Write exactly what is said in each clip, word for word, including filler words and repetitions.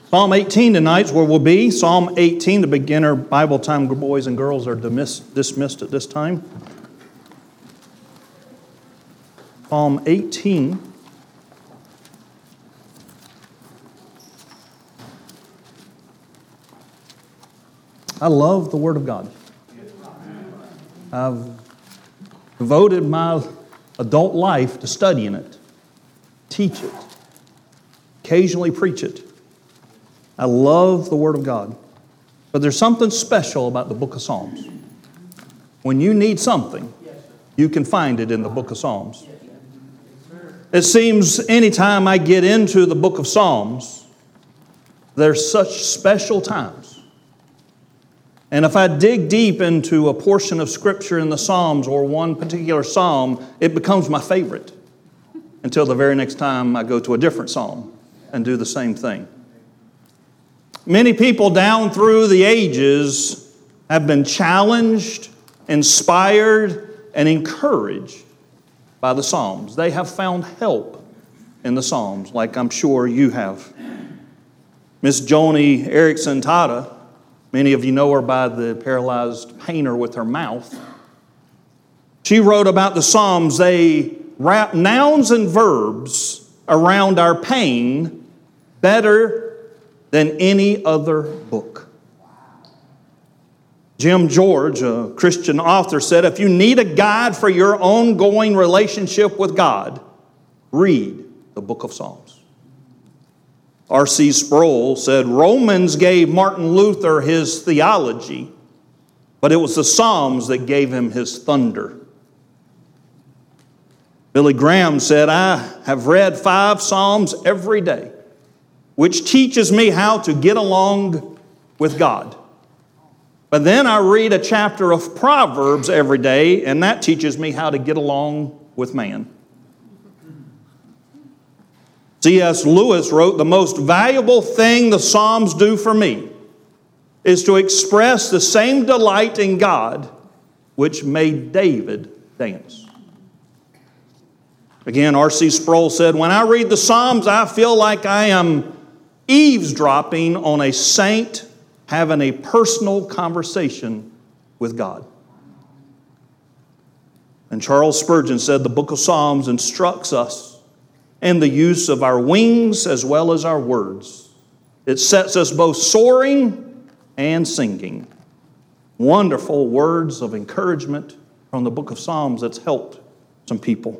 Psalm eighteen tonight is where we'll be. Psalm eighteen, the beginner Bible time boys and girls are dismissed at this time. Psalm eighteen. I love the Word of God. I've devoted my adult life to studying it, teach it, occasionally preach it. I love the Word of God. But there's something special about the book of Psalms. When you need something, you can find it in the book of Psalms. It seems anytime I get into the book of Psalms, there's such special times. And if I dig deep into a portion of Scripture in the Psalms or one particular Psalm, it becomes my favorite until the very next time I go to a different Psalm and do the same thing. Many people down through the ages have been challenged, inspired, and encouraged by the Psalms. They have found help in the Psalms, like I'm sure you have. Miss Joni Eareckson Tada, many of you know her by the paralyzed painter with her mouth. She wrote about the Psalms. They wrap nouns and verbs around our pain better than any other book. Jim George, a Christian author, said, if you need a guide for your ongoing relationship with God, read the book of Psalms. R C Sproul said, Romans gave Martin Luther his theology, but it was the Psalms that gave him his thunder. Billy Graham said, I have read five Psalms every day, which teaches me how to get along with God. But then I read a chapter of Proverbs every day, and that teaches me how to get along with man. C S Lewis wrote, the most valuable thing the Psalms do for me is to express the same delight in God which made David dance. Again, R C Sproul said, when I read the Psalms, I feel like I am eavesdropping on a saint having a personal conversation with God. And Charles Spurgeon said, the book of Psalms instructs us in the use of our wings as well as our words. It sets us both soaring and singing. Wonderful words of encouragement from the book of Psalms that's helped some people.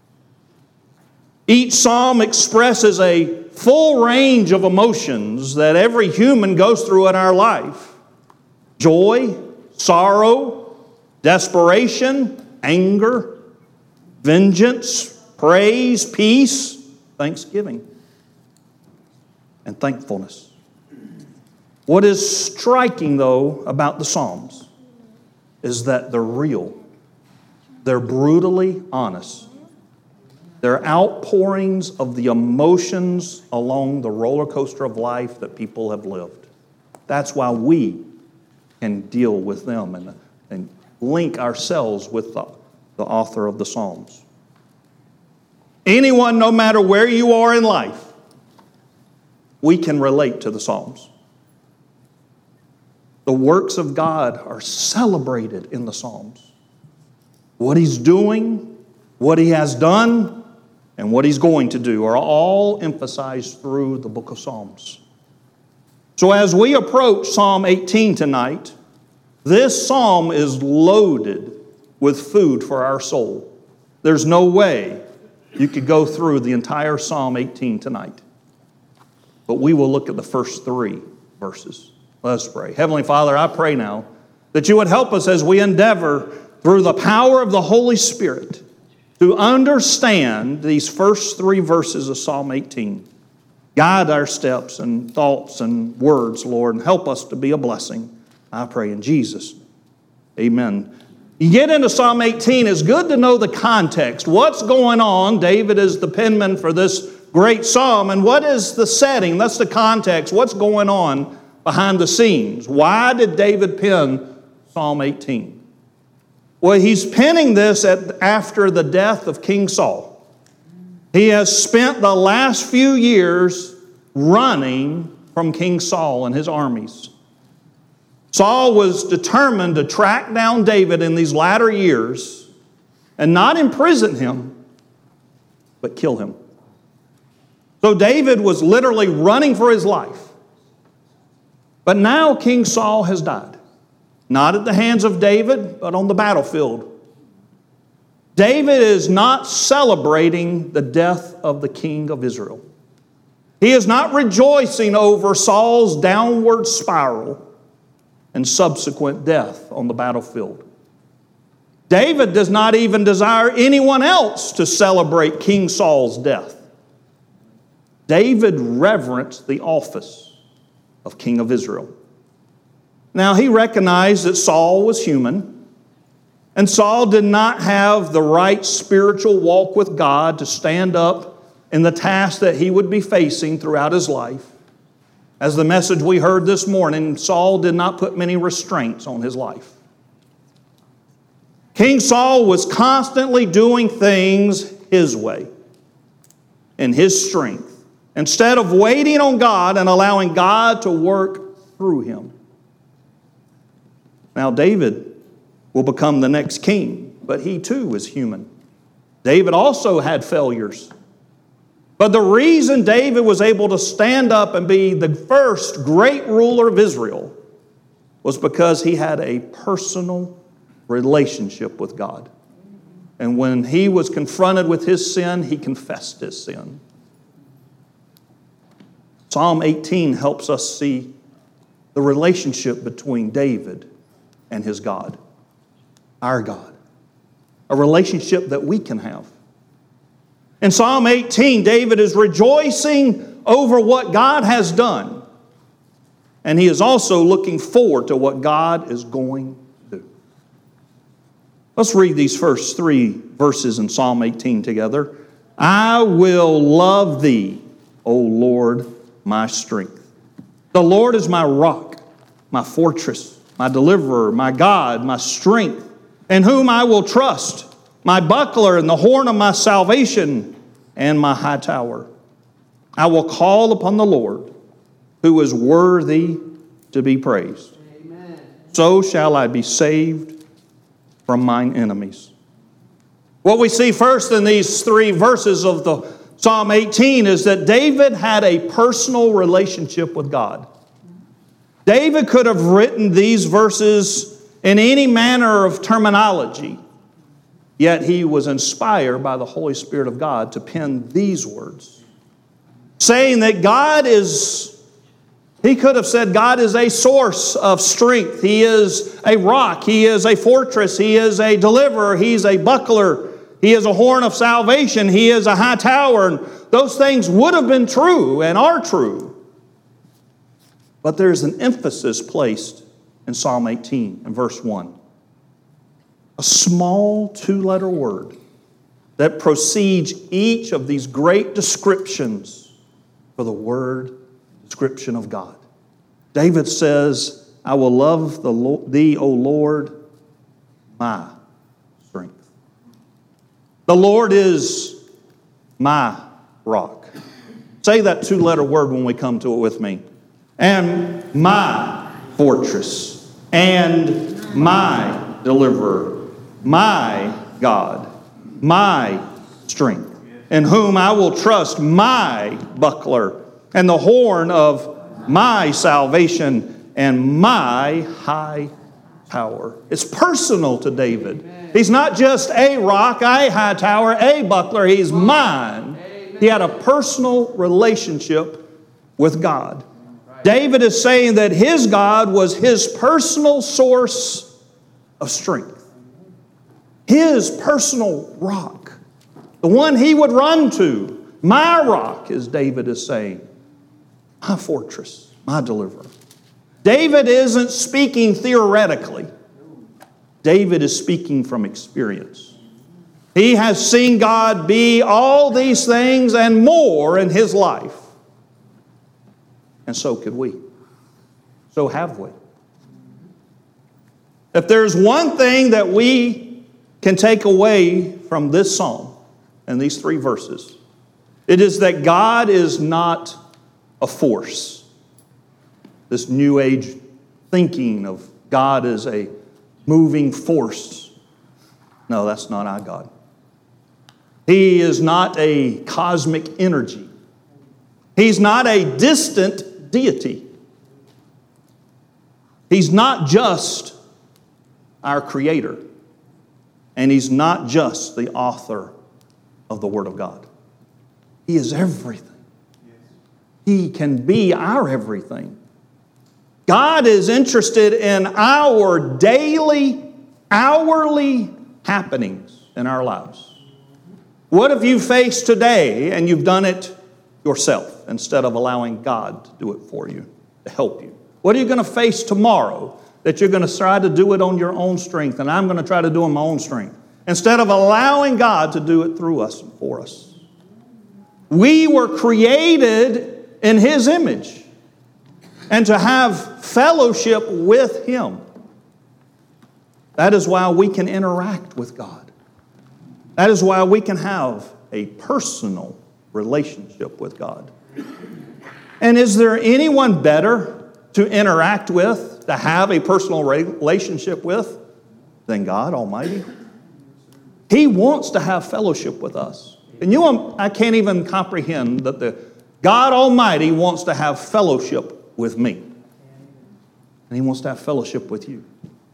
Each psalm expresses a full range of emotions that every human goes through in our life. Joy, sorrow, desperation, anger, vengeance, praise, peace, thanksgiving, and thankfulness. What is striking, though, about the Psalms is that they're real. They're brutally honest. They're outpourings of the emotions along the roller coaster of life that people have lived. That's why we can deal with them and, and link ourselves with the, the author of the Psalms. Anyone, no matter where you are in life, we can relate to the Psalms. The works of God are celebrated in the Psalms. What He's doing, what He has done, and what He's going to do are all emphasized through the book of Psalms. So as we approach Psalm eighteen tonight, this psalm is loaded with food for our soul. There's no way you could go through the entire Psalm eighteen tonight. But we will look at the first three verses. Let us pray. Heavenly Father, I pray now that you would help us as we endeavor through the power of the Holy Spirit to understand these first three verses of Psalm eighteen. Guide our steps and thoughts and words, Lord, and help us to be a blessing. I pray in Jesus' name. Amen. You get into Psalm eighteen, it's good to know the context. What's going on? David is the penman for this great psalm. And what is the setting? That's the context. What's going on behind the scenes? Why did David pen Psalm eighteen? Well, he's penning this at, after the death of King Saul. He has spent the last few years running from King Saul and his armies. Saul was determined to track down David in these latter years and not imprison him, but kill him. So David was literally running for his life. But now King Saul has died. Not at the hands of David, but on the battlefield. David is not celebrating the death of the king of Israel. He is not rejoicing over Saul's downward spiral and subsequent death on the battlefield. David does not even desire anyone else to celebrate King Saul's death. David reverenced the office of King of Israel. Now, he recognized that Saul was human, and Saul did not have the right spiritual walk with God to stand up in the task that he would be facing throughout his life. As the message we heard this morning, Saul did not put many restraints on his life. King Saul was constantly doing things his way, in his strength, instead of waiting on God and allowing God to work through him. Now David will become the next king, but he too is human. David also had failures. But the reason David was able to stand up and be the first great ruler of Israel was because he had a personal relationship with God. And when he was confronted with his sin, he confessed his sin. Psalm eighteen helps us see the relationship between David and his God, our God, a relationship that we can have. In Psalm eighteen, David is rejoicing over what God has done, and he is also looking forward to what God is going to do. Let's read these first three verses in Psalm eighteen together. I will love thee, O Lord, my strength. The Lord is my rock, my fortress, my deliverer, my God, my strength, in whom I will trust, my buckler and the horn of my salvation, and my high tower. I will call upon the Lord, who is worthy to be praised. Amen. So shall I be saved from mine enemies. What we see first in these three verses of the Psalm eighteen is that David had a personal relationship with God. David could have written these verses in any manner of terminology, yet he was inspired by the Holy Spirit of God to pen these words, saying that God is, he could have said God is a source of strength. He is a rock. He is a fortress. He is a deliverer. He's a buckler. He is a horn of salvation. He is a high tower. And those things would have been true and are true. But there's an emphasis placed in Psalm eighteen in verse one. A small two-letter word that precedes each of these great descriptions for the word description of God. David says, I will love the Lo- thee, O Lord, my strength. The Lord is my rock. Say that two-letter word when we come to it with me. And my fortress, and my deliverer, my God, my strength, in whom I will trust, my buckler, and the horn of my salvation, and my high tower. It's personal to David. He's not just a rock, a high tower, a buckler. He's mine. He had a personal relationship with God. David is saying that his God was his personal source of strength. His personal rock. The one he would run to. My rock, as David is saying. My fortress, my deliverer. David isn't speaking theoretically. David is speaking from experience. He has seen God be all these things and more in his life. And so could we. So have we. If there's one thing that we can take away from this psalm and these three verses, it is that God is not a force. this New Age thinking of God as a moving force. No, that's not our God. He is not a cosmic energy. He's not a distant deity. He's not just our Creator. And He's not just the author of the Word of God. He is everything. He can be our everything. God is interested in our daily, hourly happenings in our lives. What have you faced today and you've done it yourself instead of allowing God to do it for you, to help you? What are you going to face tomorrow that you're going to try to do it on your own strength and I'm going to try to do it on my own strength instead of allowing God to do it through us and for us? We were created in His image and to have fellowship with Him. That is why we can interact with God. That is why we can have a personal relationship with God. And is there anyone better to interact with, to have a personal relationship with, than God Almighty? He wants to have fellowship with us. And you, I can't even comprehend that the God Almighty wants to have fellowship with me. And He wants to have fellowship with you.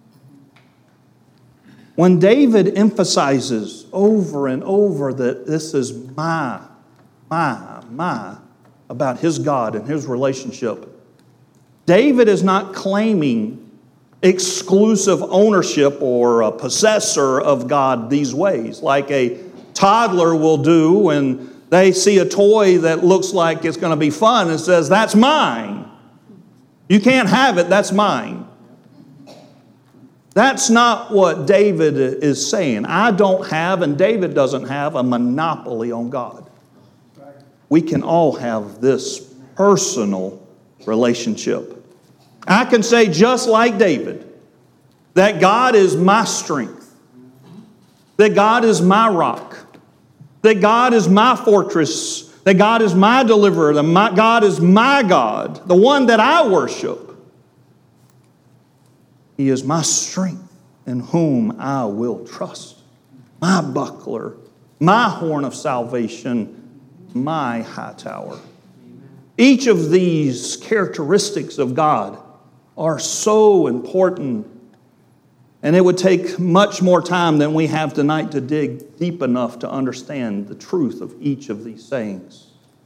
When David emphasizes over and over that this is my, my, my, about his God and his relationship, David is not claiming exclusive ownership or a possessor of God these ways, like a toddler will do when they see a toy that looks like it's going to be fun and says, "That's mine. You can't have it, that's mine." That's not what David is saying. I don't have, and David doesn't have, a monopoly on God. We can all have this personal relationship. I can say, just like David, that God is my strength, that God is my rock, that God is my fortress, that God is my deliverer, that my, God is my God, the one that I worship. He is my strength in whom I will trust, my buckler, my horn of salvation, my high tower. Each of these characteristics of God are so important, and it would take much more time than we have tonight to dig deep enough to understand the truth of each of these sayings.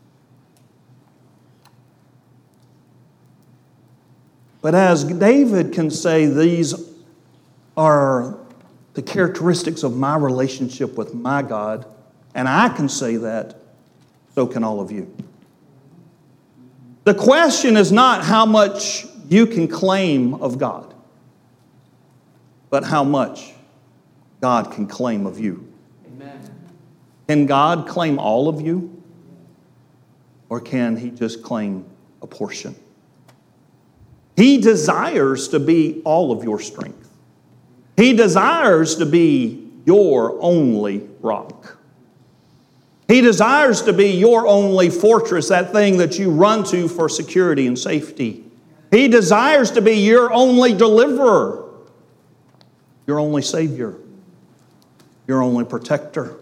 But as David can say, these are the characteristics of my relationship with my God, and I can say that, so can all of you. The question is not how much you can claim of God, but how much God can claim of you. Amen. Can God claim all of you, or can He just claim a portion? He desires to be all of your strength. He desires to be your only rock. He desires to be your only fortress, that thing that you run to for security and safety. He desires to be your only deliverer, your only Savior, your only protector.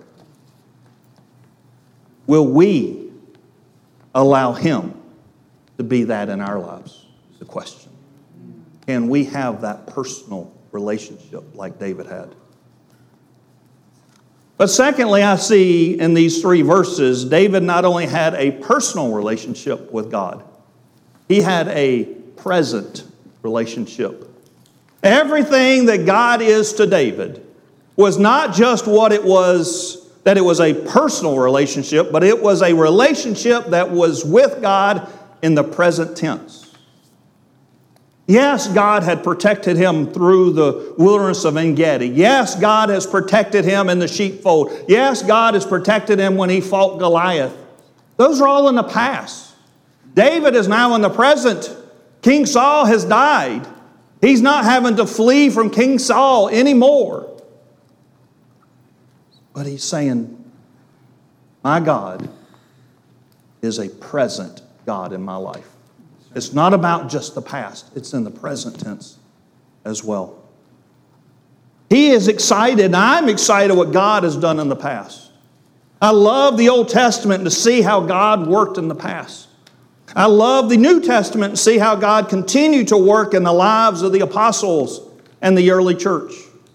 Will we allow Him to be that in our lives? Is the question. Can we have that personal relationship like David had? But secondly, I see in these three verses, David not only had a personal relationship with God, he had a present relationship. Everything that God is to David was not just what it was, that it was a personal relationship, but it was a relationship that was with God in the present tense. Yes, God had protected him through the wilderness of En-Gedi. Yes, God has protected him in the sheepfold. Yes, God has protected him when he fought Goliath. Those are all in the past. David is now in the present. King Saul has died. He's not having to flee from King Saul anymore. But he's saying, my God is a present God in my life. It's not about just the past. It's in the present tense as well. He is excited, and I'm excited what God has done in the past. I love the Old Testament to see how God worked in the past. I love the New Testament to see how God continued to work in the lives of the apostles and the early church.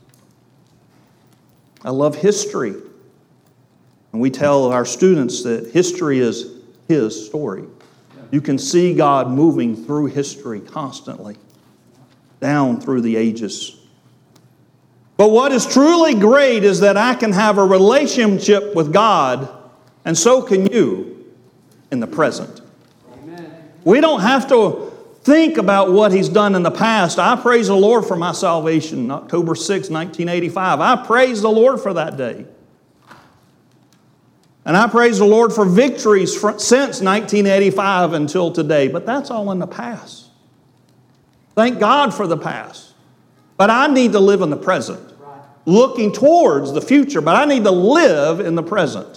I love history. And we tell our students that history is His story. You can see God moving through history constantly, down through the ages. But what is truly great is that I can have a relationship with God, and so can you in the present. Amen. We don't have to think about what He's done in the past. I praise the Lord for my salvation, October sixth, nineteen eighty-five. I praise the Lord for that day. And I praise the Lord for victories since nineteen eighty-five until today. But that's all in the past. Thank God for the past. But I need to live in the present. Looking towards the future, but I need to live in the present.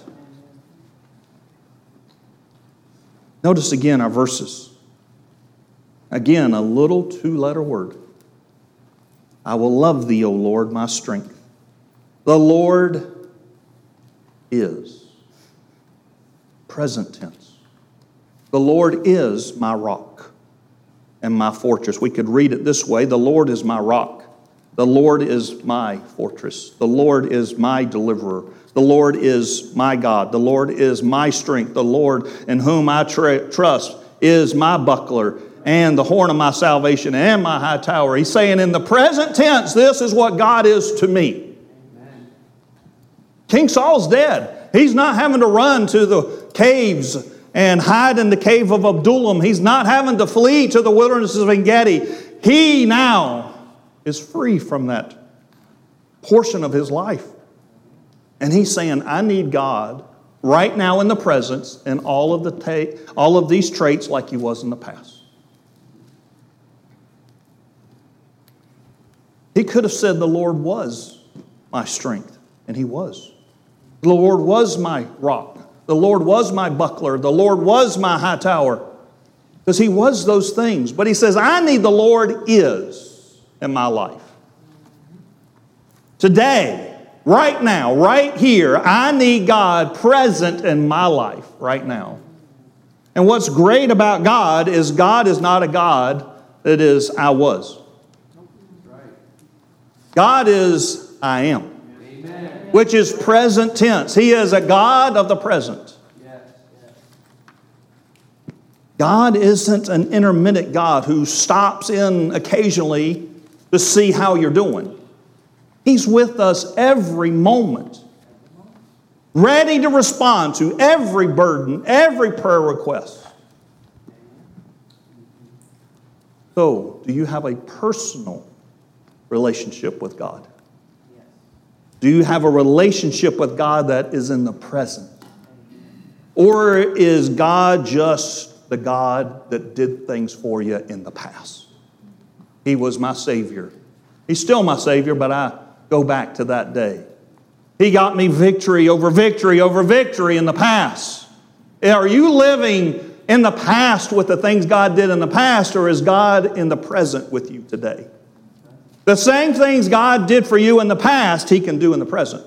Notice again our verses. Again, a little two-letter word. I will love Thee, O Lord, my strength. The Lord is. Present tense. The Lord is my rock and my fortress. We could read it this way. The Lord is my rock. The Lord is my fortress. The Lord is my deliverer. The Lord is my God. The Lord is my strength. The Lord in whom I tra- trust is my buckler and the horn of my salvation and my high tower. He's saying in the present tense, this is what God is to me. Amen. King Saul's dead. He's not having to run to the caves and hide in the cave of Adullam. He's not having to flee to the wilderness of En-Gedi. He now is free from that portion of his life. And he's saying, I need God right now in the presence and all of the ta- all of these traits like He was in the past. He could have said the Lord was my strength, and He was. The Lord was my rock. The Lord was my buckler. The Lord was my high tower. Because He was those things. But He says, I need the Lord is in my life. Today, right now, right here, I need God present in my life right now. And what's great about God is God is not a God that is I was. God is I am. Amen. Which is present tense. He is a God of the present. Yes, yes. God isn't an intermittent God who stops in occasionally to see how you're doing. He's with us every moment, ready to respond to every burden, every prayer request. So, do you have a personal relationship with God? Do you have a relationship with God that is in the present? Or is God just the God that did things for you in the past? He was my Savior. He's still my Savior, but I go back to that day. He got me victory over victory over victory in the past. Are you living in the past with the things God did in the past, or is God in the present with you today? The same things God did for you in the past, He can do in the present.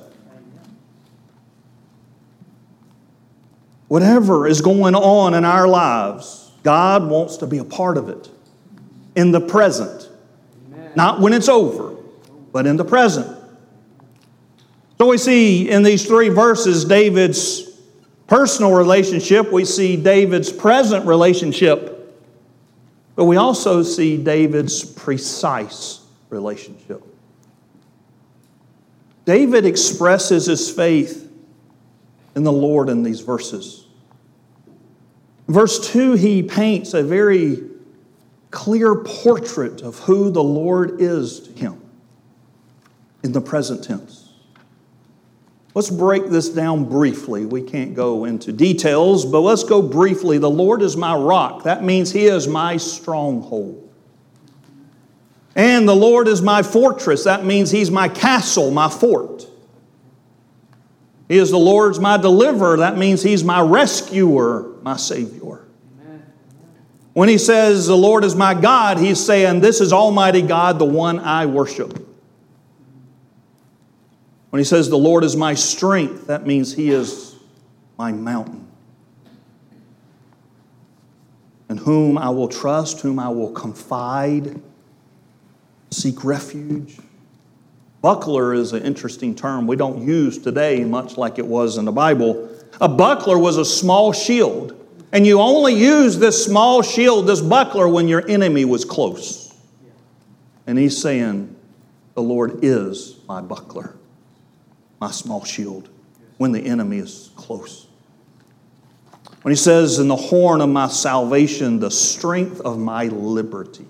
Whatever is going on in our lives, God wants to be a part of it in the present. Amen. Not when it's over, but in the present. So we see in these three verses David's personal relationship. We see David's present relationship. But we also see David's precise relationship. David expresses his faith in the Lord in these verses. In verse two, he paints a very clear portrait of who the Lord is to him in the present tense. Let's break this down briefly. We can't go into details, but let's go briefly. The Lord is my rock. That means He is my stronghold. And the Lord is my fortress. That means He's my castle, my fort. He is the Lord's my deliverer. That means He's my rescuer, my Savior. Amen. When he says, the Lord is my God, he's saying, this is Almighty God, the one I worship. When he says, the Lord is my strength, that means he is my mountain, in whom I will trust, whom I will confide, seek refuge. Buckler is an interesting term we don't use today much like it was in the Bible. A buckler was a small shield. And you only use this small shield, this buckler, when your enemy was close. And he's saying, the Lord is my buckler, my small shield, when the enemy is close. When he says, in the horn of my salvation, the strength of my liberty,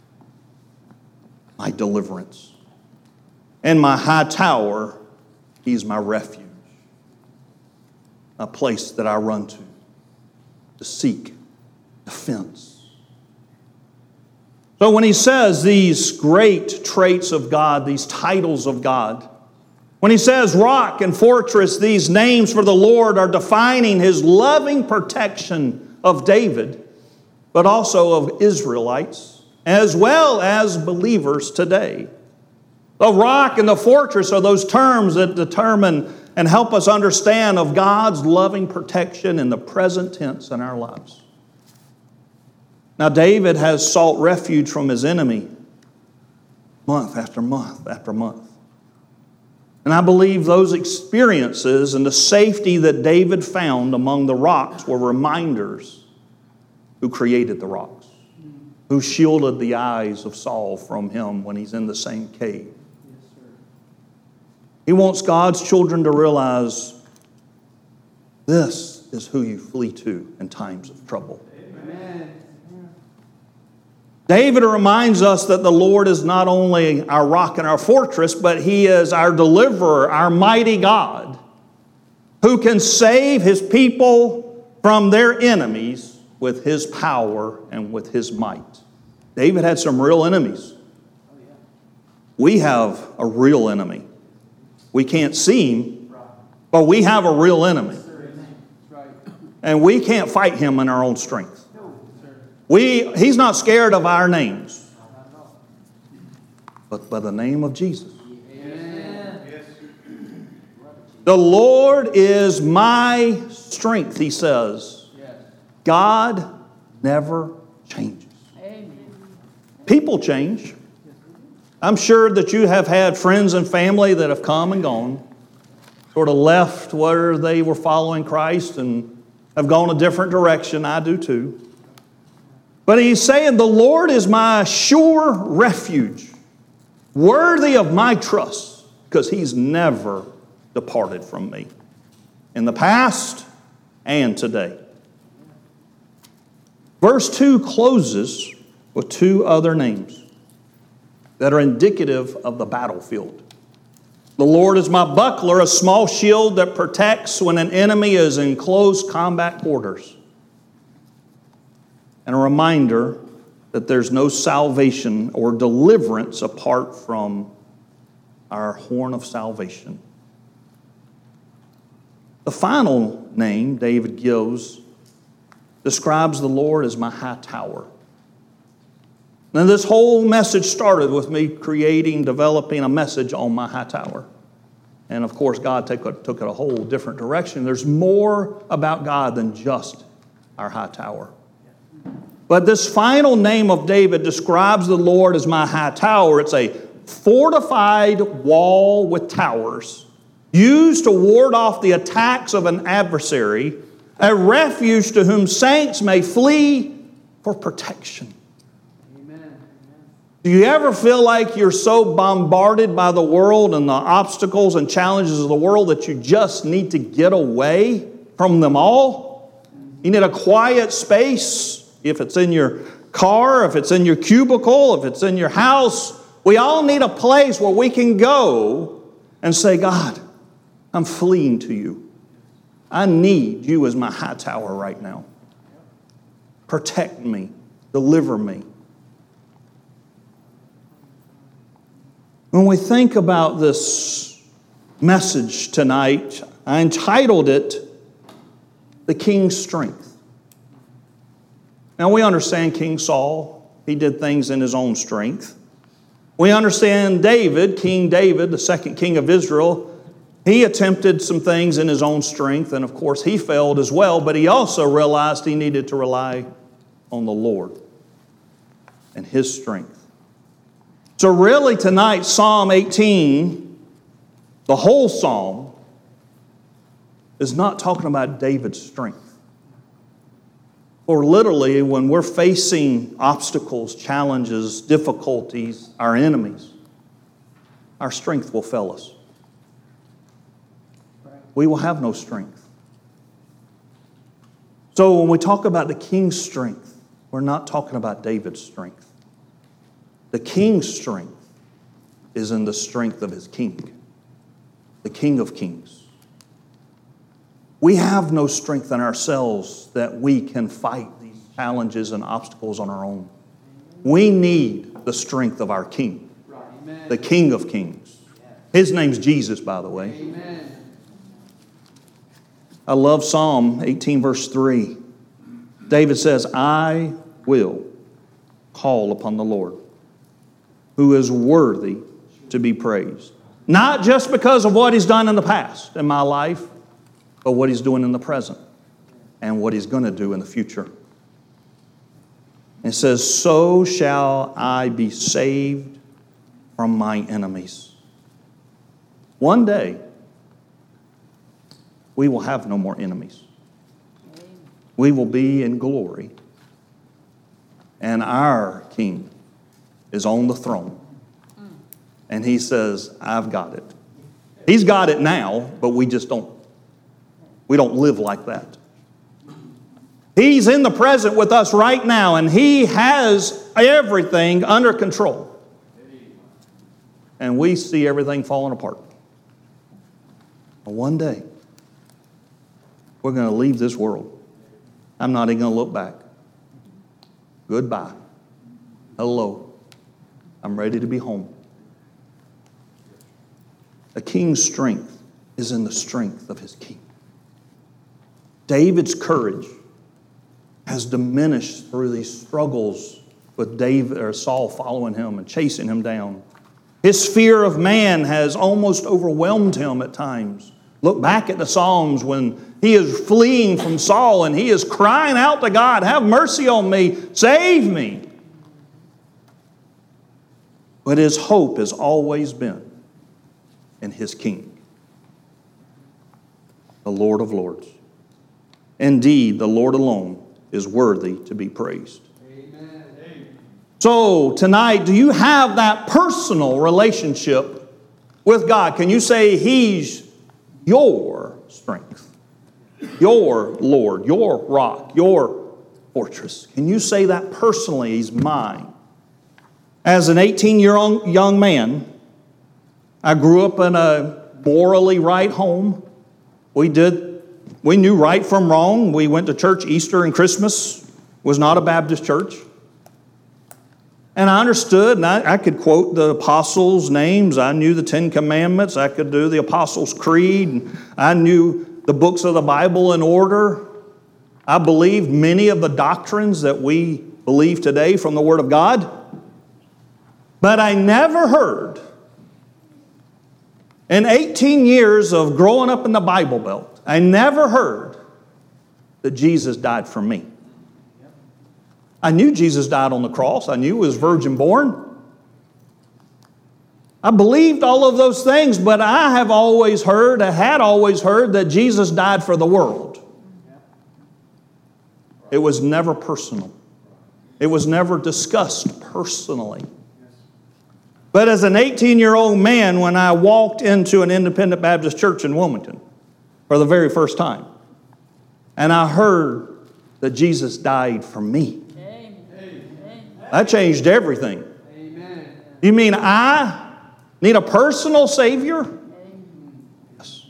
my deliverance. And my high tower, he's my refuge, a place that I run to, to seek defense. So when he says these great traits of God, these titles of God, when he says rock and fortress, these names for the Lord are defining his loving protection of David, but also of Israelites, as well as believers today. The rock and the fortress are those terms that determine and help us understand of God's loving protection in the present tense in our lives. Now, David has sought refuge from his enemy month after month after month. And I believe those experiences and the safety that David found among the rocks were reminders who created the rocks, who shielded the eyes of Saul from him when he's in the same cave. He wants God's children to realize this is who you flee to in times of trouble. Amen. David reminds us that the Lord is not only our rock and our fortress, but he is our deliverer, our mighty God, who can save his people from their enemies with his power and with his might. David had some real enemies. We have a real enemy. We can't see him, but we have a real enemy. And we can't fight him in our own strength. We, he's not scared of our names, but by the name of Jesus. The Lord is my strength, he says. God never changes. People change. I'm sure that you have had friends and family that have come and gone, sort of left where they were following Christ and have gone a different direction. I do too. But he's saying, the Lord is my sure refuge, worthy of my trust, because he's never departed from me, in the past and today. Verse two closes with two other names that are indicative of the battlefield. The Lord is my buckler, a small shield that protects when an enemy is in close combat quarters. And a reminder that there's no salvation or deliverance apart from our horn of salvation. The final name David gives describes the Lord as my high tower. Now, this whole message started with me creating, developing a message on my high tower. And of course, God took it, took it a whole different direction. There's more about God than just our high tower. But this final name of David describes the Lord as my high tower. It's a fortified wall with towers, used to ward off the attacks of an adversary, a refuge to whom saints may flee for protection. Amen. Do you ever feel like you're so bombarded by the world and the obstacles and challenges of the world that you just need to get away from them all? You need a quiet space. If it's in your car, if it's in your cubicle, if it's in your house, we all need a place where we can go and say, God, I'm fleeing to you. I need you as my high tower right now. Protect me. Deliver me. When we think about this message tonight, I entitled it, The King's Strength. Now we understand King Saul, he did things in his own strength. We understand David, King David, the second king of Israel, he attempted some things in his own strength, and of course he failed as well, but he also realized he needed to rely on the Lord and His strength. So really tonight, Psalm eighteen, the whole psalm, is not talking about David's strength. Or literally, when we're facing obstacles, challenges, difficulties, our enemies, our strength will fail us. We will have no strength. So when we talk about the king's strength, we're not talking about David's strength. The king's strength is in the strength of his king, the King of Kings. We have no strength in ourselves that we can fight these challenges and obstacles on our own. We need the strength of our King, the King of Kings. His name's Jesus, by the way. Amen. I love Psalm eighteen, verse three. David says, I will call upon the Lord, who is worthy to be praised. Not just because of what He's done in the past in my life, but what He's doing in the present and what He's going to do in the future. It says, so shall I be saved from my enemies. One day, we will have no more enemies. We will be in glory. And our King is on the throne. And He says, I've got it. He's got it now, but we just don't, we don't live like that. He's in the present with us right now, and He has everything under control. And we see everything falling apart. But one day, we're going to leave this world. I'm not even going to look back. Goodbye. Hello. I'm ready to be home. A king's strength is in the strength of his king. David's courage has diminished through these struggles with David or Saul following him and chasing him down. His fear of man has almost overwhelmed him at times. Look back at the Psalms when he is fleeing from Saul and he is crying out to God, have mercy on me, save me. But his hope has always been in his King, the Lord of Lords. Indeed, the Lord alone is worthy to be praised. Amen. So tonight, do you have that personal relationship with God? Can you say He's your strength, your Lord, your rock, your fortress? Can you say that personally? He's mine. As an eighteen-year-old young man, I grew up in a morally right home. We did, we knew right from wrong. We went to church Easter and Christmas. It was not a Baptist church. And I understood, and I, I could quote the apostles' names. I knew the Ten Commandments. I could do the Apostles' Creed. And I knew the books of the Bible in order. I believed many of the doctrines that we believe today from the Word of God. But I never heard, in eighteen years of growing up in the Bible Belt, I never heard that Jesus died for me. I knew Jesus died on the cross. I knew He was virgin born. I believed all of those things, but I have always heard, I had always heard that Jesus died for the world. It was never personal. It was never discussed personally. But as an eighteen-year-old man, when I walked into an independent Baptist church in Wilmington for the very first time, and I heard that Jesus died for me, that changed everything. Amen. You mean I need a personal Savior? Yes.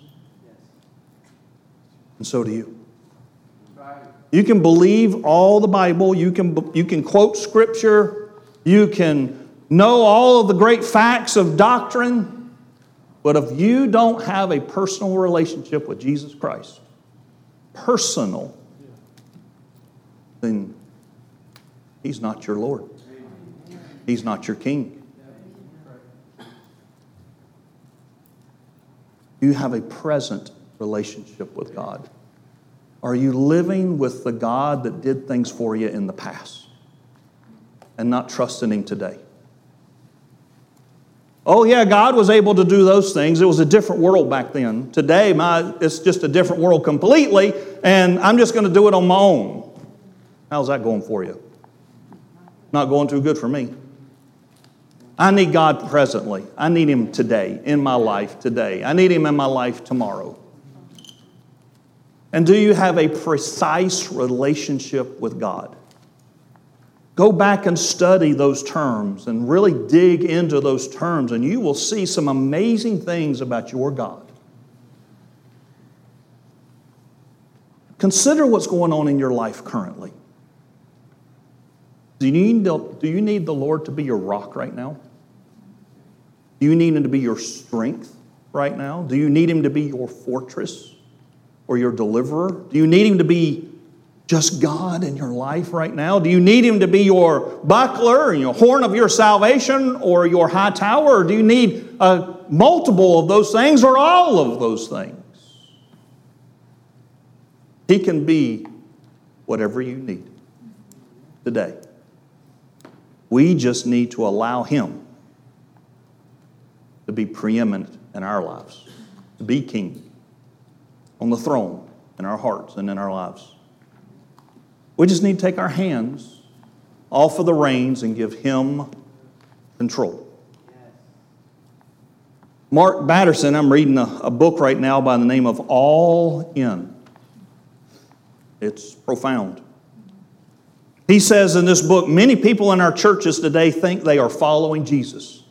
And so do you. You can believe all the Bible. You can, you can quote Scripture. You can know all of the great facts of doctrine. But if you don't have a personal relationship with Jesus Christ, personal, then He's not your Lord. He's not your King. You have a present relationship with God. Are you living with the God that did things for you in the past and not trusting Him today? Oh yeah, God was able to do those things. It was a different world back then. Today, my, it's just a different world completely, and I'm just going to do it on my own. How's that going for you? Not going too good for me. I need God presently. I need Him today, in my life today. I need Him in my life tomorrow. And do you have a precise relationship with God? Go back and study those terms and really dig into those terms, and you will see some amazing things about your God. Consider what's going on in your life currently. Do you need the, do you need the Lord to be your rock right now? Do you need Him to be your strength right now? Do you need Him to be your fortress or your deliverer? Do you need Him to be just God in your life right now? Do you need Him to be your buckler and your horn of your salvation or your high tower? Or do you need uh, multiple of those things or all of those things? He can be whatever you need today. We just need to allow Him to be preeminent in our lives, to be King on the throne in our hearts and in our lives. We just need to take our hands off of the reins and give Him control. Mark Batterson, I'm reading a, a book right now by the name of All In. It's profound. He says in this book, many people in our churches today think they are following Jesus.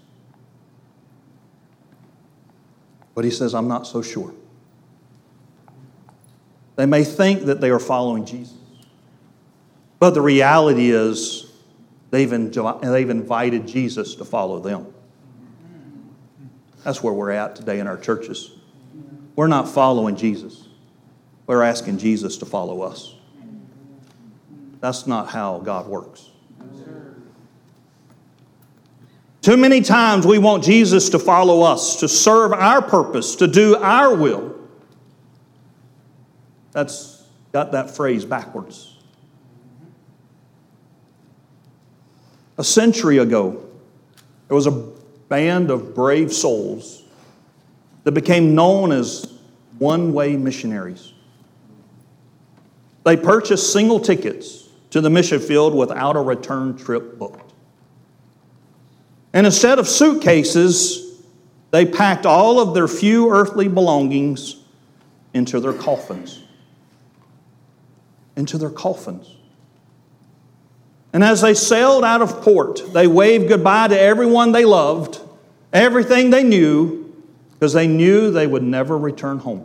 But he says, I'm not so sure. They may think that they are following Jesus. But the reality is, they've, enjo- they've invited Jesus to follow them. That's where we're at today in our churches. We're not following Jesus. We're asking Jesus to follow us. That's not how God works. Too many times we want Jesus to follow us, to serve our purpose, to do our will. That's got that phrase backwards. A century ago, there was a band of brave souls that became known as one-way missionaries. They purchased single tickets to the mission field without a return trip booked. And instead of suitcases, they packed all of their few earthly belongings into their coffins. Into their coffins. And as they sailed out of port, they waved goodbye to everyone they loved, everything they knew, because they knew they would never return home.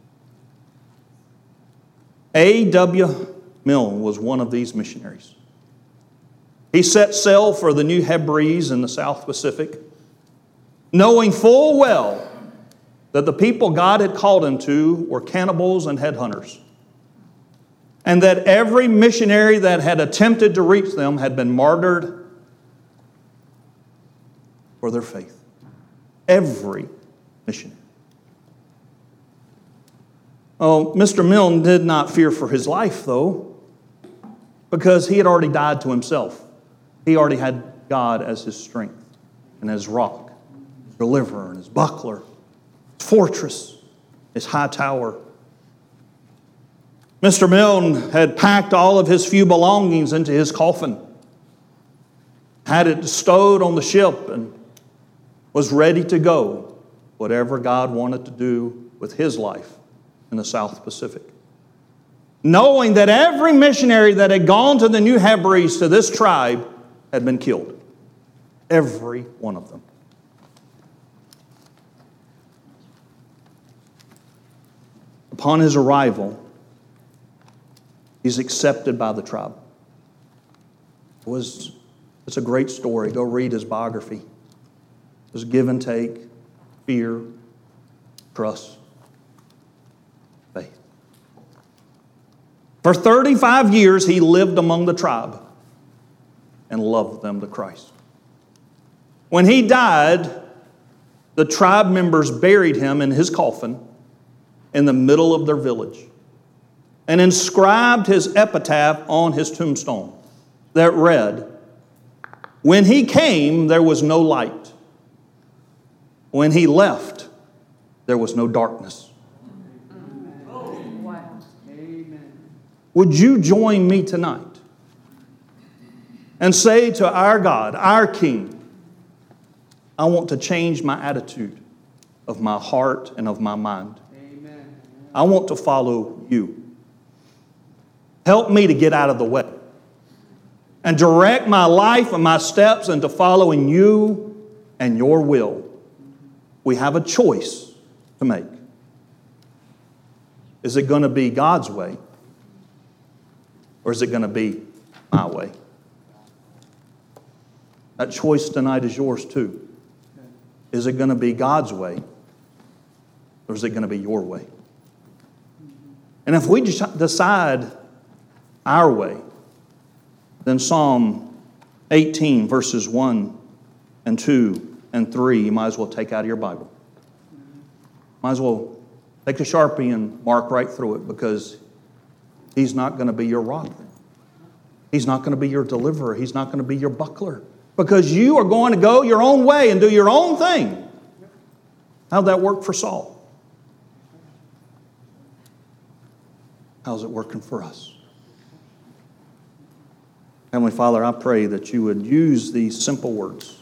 A W Milne was one of these missionaries. He set sail for the New Hebrides in the South Pacific, knowing full well that the people God had called him to were cannibals and headhunters, and that every missionary that had attempted to reach them had been martyred for their faith. Every missionary. Oh, Mister Milne did not fear for his life, though, because he had already died to himself. He already had God as his strength and his rock, his deliverer and his buckler, his fortress, his high tower. Mister Milne had packed all of his few belongings into his coffin, had it stowed on the ship, and was ready to go, whatever God wanted to do with his life in the South Pacific. Knowing that every missionary that had gone to the New Hebrides, to this tribe, had been killed. Every one of them. Upon his arrival, he's accepted by the tribe. It was, it's a great story. Go read his biography. It was give and take, fear, trust, faith. For thirty-five years, he lived among the tribe. and love them to Christ. When he died, the tribe members buried him in his coffin in the middle of their village and inscribed his epitaph on his tombstone that read, "When he came, there was no light. When he left, there was no darkness." Wow. Would you join me tonight and say to our God, our King, I want to change my attitude of my heart and of my mind. Amen. I want to follow you. Help me to get out of the way and direct my life and my steps into following you and your will. We have a choice to make. Is it going to be God's way? Or is it going to be my way? That choice tonight is yours too. Is it going to be God's way? Or is it going to be your way? And if we decide our way, then Psalm eighteen, verses one and two and three, you might as well take out of your Bible. Might as well take a Sharpie and mark right through it, because He's not going to be your rock. He's not going to be your deliverer. He's not going to be your buckler, because you are going to go your own way and do your own thing. How'd that work for Saul? How's it working for us? Heavenly Father, I pray that you would use these simple words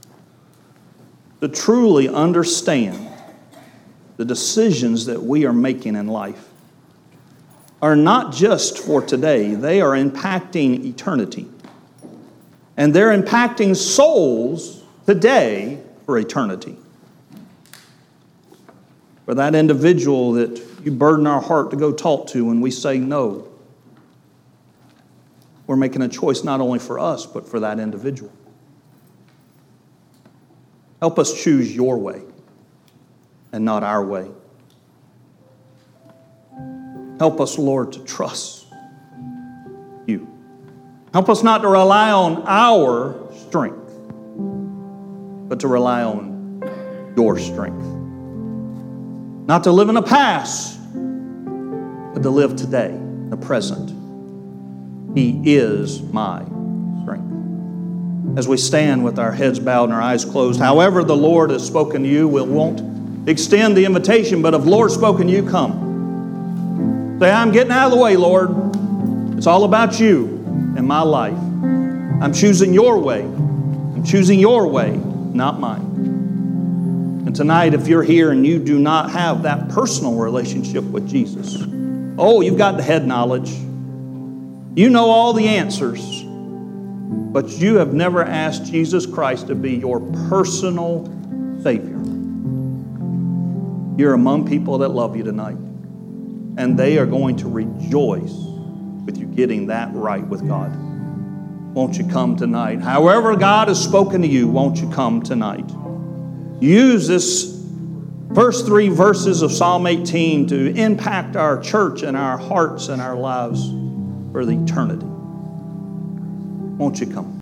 to truly understand the decisions that we are making in life are not just for today. They are impacting eternity. And they're impacting souls today for eternity. For that individual that you burden our heart to go talk to when we say no, we're making a choice not only for us, but for that individual. Help us choose your way and not our way. Help us, Lord, to trust you. Help us not to rely on our strength, but to rely on your strength. Not to live in the past, but to live today, the present. He is my strength. As we stand with our heads bowed and our eyes closed, however the Lord has spoken to you, we won't extend the invitation, but if the Lord's spoken to you, come. Say, I'm getting out of the way, Lord. It's all about you and my life. I'm choosing your way. I'm choosing your way, not mine. And tonight, if you're here and you do not have that personal relationship with Jesus, oh, you've got the head knowledge. You know all the answers, but you have never asked Jesus Christ to be your personal Savior. You're among people that love you tonight, and they are going to rejoice with you getting that right with God. Won't you come tonight? However God has spoken to you, won't you come tonight? Use this first three verses of Psalm eighteen to impact our church and our hearts and our lives for the eternity. Won't you come?